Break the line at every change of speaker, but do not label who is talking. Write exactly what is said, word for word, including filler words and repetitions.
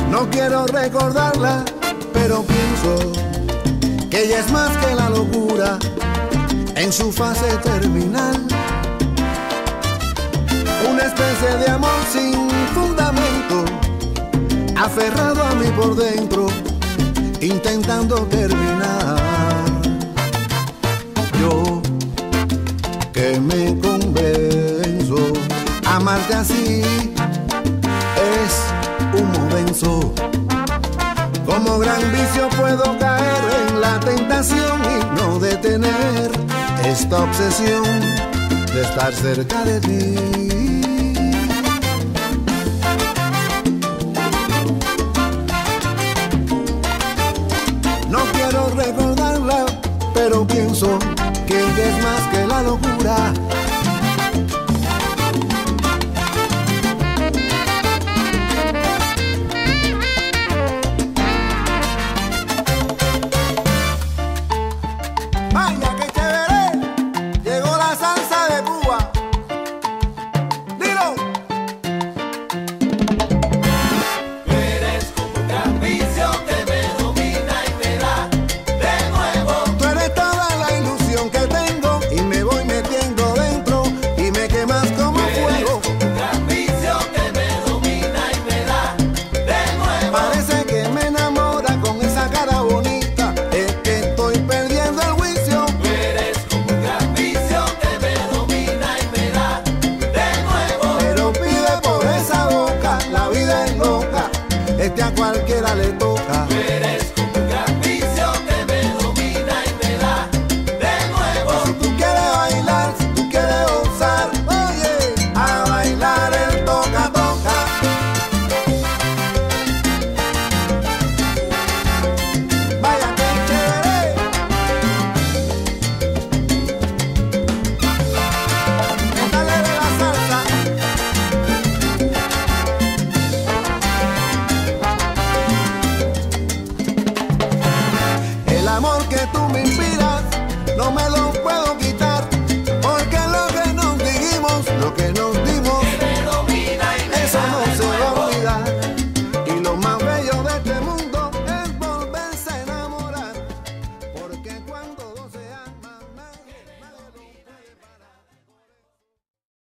No quiero recordarla, pero pienso que ella es más que la locura en su fase terminal. Una especie de amor sin fundamento, aferrado a mí por dentro, intentando terminar. Yo que me convenzo, amarte así es humo denso. Como gran vicio puedo caer en la tentación y no detener esta obsesión de estar cerca de ti. No quiero recordarla, pero pienso que ella es más que la locura. Vaya que chévere, llegó la salsa de Cuba. Dilo.
Tú eres como un gran vicio que me domina y me da de nuevo.
Tú eres toda la ilusión que tengo y me voy metiendo dentro y me quemas como fuego.
Tú eres como un gran vicio que me domina y me da de nuevo.
Parece que me enamora con esa cara bonita, es que estoy perdiendo el juicio.
Tú eres como un gran vicio que me domina y me da de nuevo.
Pero pide por esa boca, la vida es loca, este a cualquiera le toca.
Tú eres como un gran vicio que me domina y me da de nuevo.
Si tú quieres bailar, si tú quieres gozar, oye, a bailar el toca toca. Vaya que chévere. Métale de la salsa. El amor que tú me inspiras no me lo puedo quitar, porque lo que nos dijimos, lo que nos